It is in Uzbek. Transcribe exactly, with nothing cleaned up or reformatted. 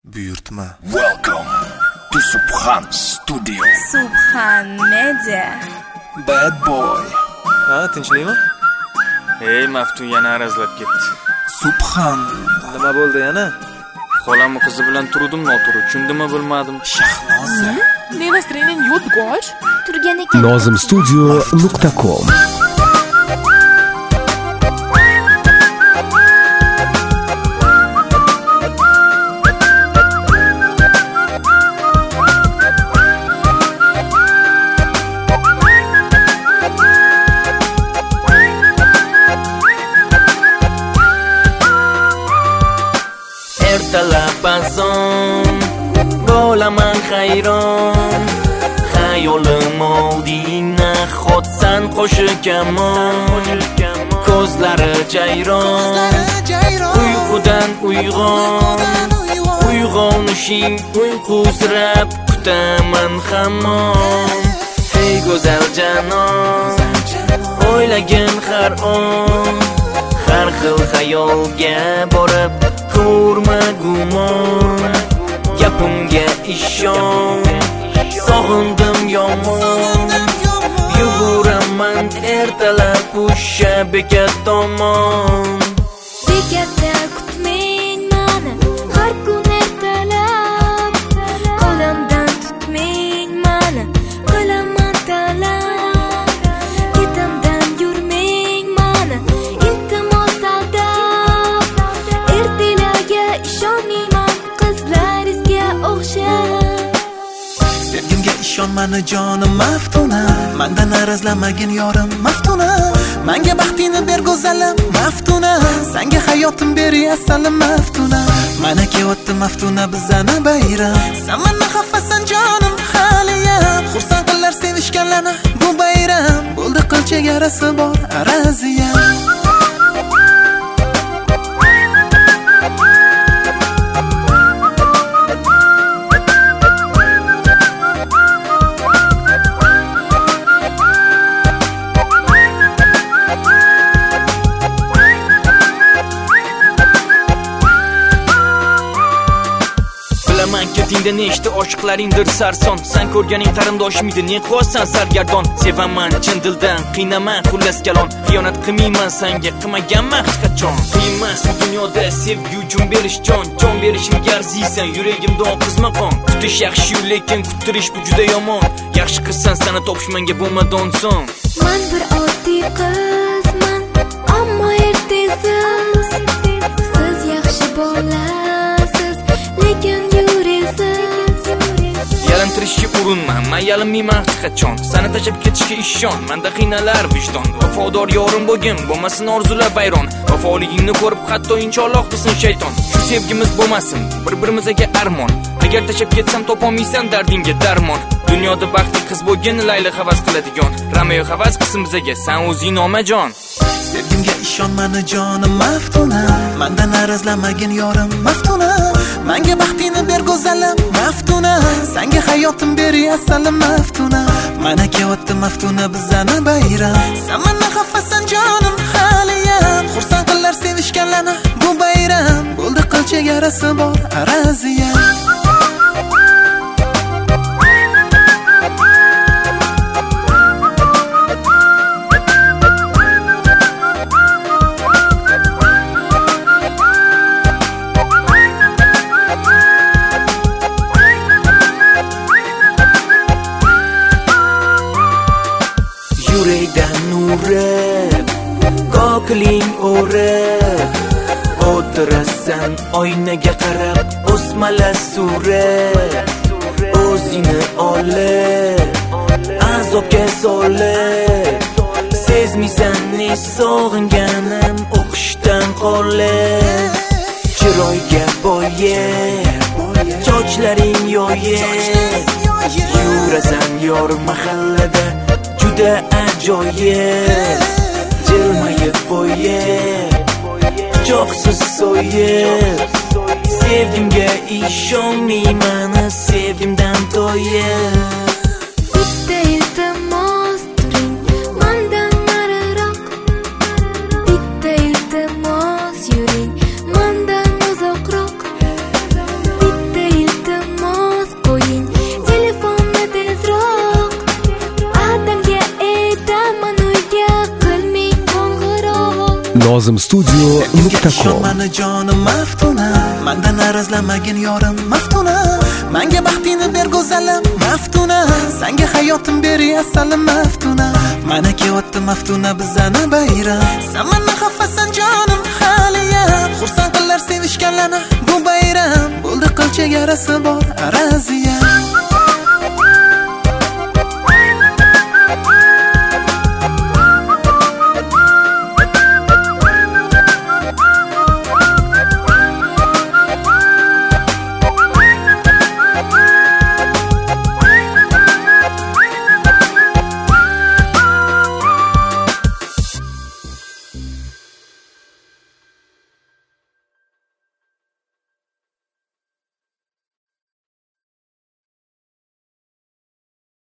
Buyurtma. Welcome to Subhan Studio. Subhan Media. Bad boy. Ha, tinchlikmi? Hey, Maftun yana arazlab ketdi. Subhan. Nima bo'ldi yana? Xolamning qizi bilan turdim, noto'g'ri tushundimmi bilmadim. Shahnoza. Не настроение yo'q. Turgan ekan. nozim studio nuqta com. ertalab azon bo'laman hayron, xayolim oldingna xotsan qo'shikamon, ko'zlari jayron, uyqudan uyg'on, uyg'onishing uyqusirab kutaman hamon. Hey go'zal janon, o'ylagin har on, har xil xayolga borib ko'rma gumon, gapimga ishon, sog'indim yomon, yuguraman ertalab o'sha bekat tomon. Bekatda kutmang mani har kun ertalab, qo'limdan tutmang mani qilaman talab, ketimdan yurmang mani iltimos aldab, ertalarga ishonmayman qizlaringizga o'xshab. Sevgimga ishonmani jonim Maftuna, mendan arazlamagin yorim Maftuna, menga baxtini ber go'zalim Maftuna, senga hayotim beryapsan Maftuna. Mana kelyapti Maftuna bizani bayram, sen mendan xafasan jonim haliyam, xursand qilar sevishganlarni bu bayram, bo'ldi qil chegarasi bor araziyam. Ketingda nechta oshiqlaringdir sarson, sen ko'rganing qarindoshimidi, ne qilasan sargardon. Sevaman chin dildan, qiynaman xullas kalon, xiyonat qilmayman senga, qilmaganman hech qachon. Qiymas bu dunyoda sevgi uchun berish jon, jon berishimga arziysan, yuragimda qizma qon. Kutish yaxshi, lekin kutirish bu juda yomon. Yaxshi qilsan seni topish menga bo'lmadan so'ng. Men bir oddiy qizman, ammo ertasiz siz yaxshi bo'lasiz, lekin yalantirishga urinma, men yalinmayman hech qachon. Seni tashlab ketishga ishon, menda qiynalar vijdon. Vafodor yorim bo'lgin, bo'lmasin orzular bayron. Vafoligingni ko'rib hatto inshaalloh desin shayton. Shu sevgimiz bo'lmasin, bir-birimizga armon. Agar tashlab ketsam topolmaysan dardingga darmon. Dunyoda baxtli qiz bo'lgin, Layla havas qiladigan, Romeo havas qilsin bizaga, sen o'zing nomajon. Sevgimga ishonmani jonim Maftuna, mendan arazlamagin yorim Maftuna, menga baxtini ber go'zalim Maftuna, senga hayotim beryapsan Maftuna. Mana kelyapti Maftuna bizani bayram, sen mendan xafasan jonim haliyam, xursand qilar sevishganlarni bu bayram, bo'ldi qil chegarasi bor araziyam. Yurakdan nurib, ko'kling o'rib, o'tirasan oynaga qarab, o'smala surib, o'zingni olib, azobga solib, sezmaysan ne sog'inganim o'qishdan qolib, chiroyga boyib, sochlaring yoyib, yurasan yor mahallada juda ajoyib, jilmayib qo'yib, quchoqsiz so'yib, sevgimga ishonmayman, sevgimdan to'yib. Bitta iltimos turing mendan nariroq, bitta iltimos yuring mendan uzoqroq, bitta nozim studio nuqta com. Mani jonim maftuna, mendan arazlamagin yorim maftuna. Menga baxtingni ber go'zalim maftuna, senga hayotim beryapsan maftuna. Mana kelyapti maftuna bizani bayram. Sen mendan xafasan jonim haliyam. Xursand qilar sevishganlarni bu bayram. Bo'ldi qil chegarasi bor araziya.